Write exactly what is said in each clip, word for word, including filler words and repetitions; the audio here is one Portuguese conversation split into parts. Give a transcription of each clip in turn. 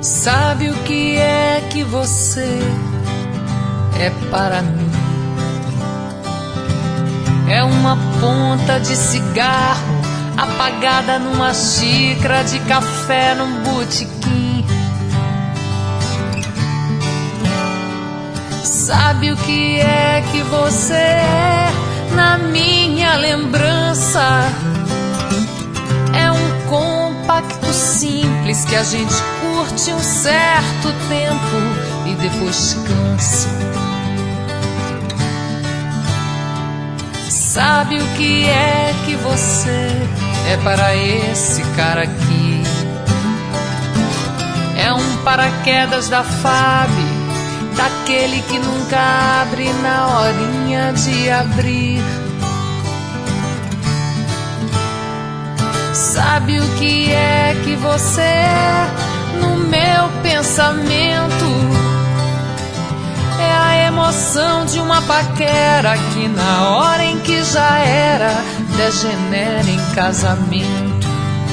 Sabe o que é que você é para mim? É uma ponta de cigarro apagada numa xícara de café num botequim. Sabe o que é que você é na minha lembrança? É um compacto simples que a gente curte um certo tempo e depois cansa. Sabe o que é que você é para esse cara aqui? É um paraquedas da F A B, daquele que nunca abre na horinha de abrir. Sabe o que é que você é no meu pensamento? É a emoção de uma paquera que na hora em que já era degenera em casamento.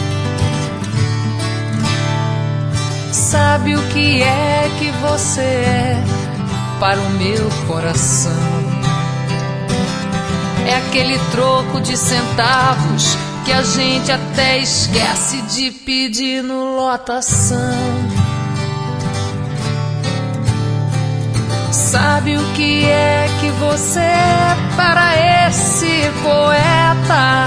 Sabe o que é que você é para o meu coração? É aquele troco de centavos que a gente até esquece de pedir no lotação. Sabe o que é que você é para esse poeta?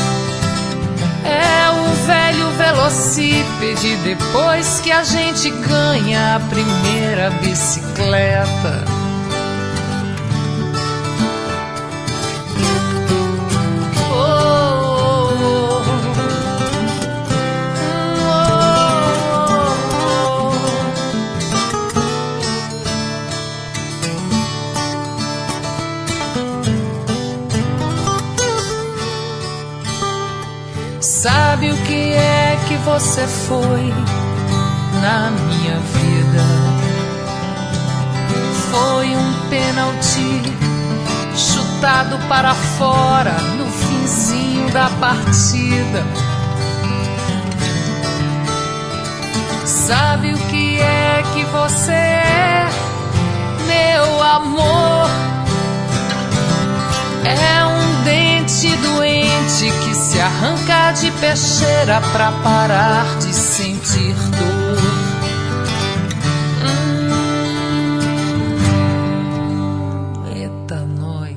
É o velho velocípede depois que a gente ganha a primeira bicicleta. Sabe o que é que você foi na minha vida? Foi um pênalti chutado para fora no finzinho da partida. Sabe o que é que você é, meu amor? É um dente doente que se arranca de peixeira pra parar de sentir dor. Hum, eita, nós.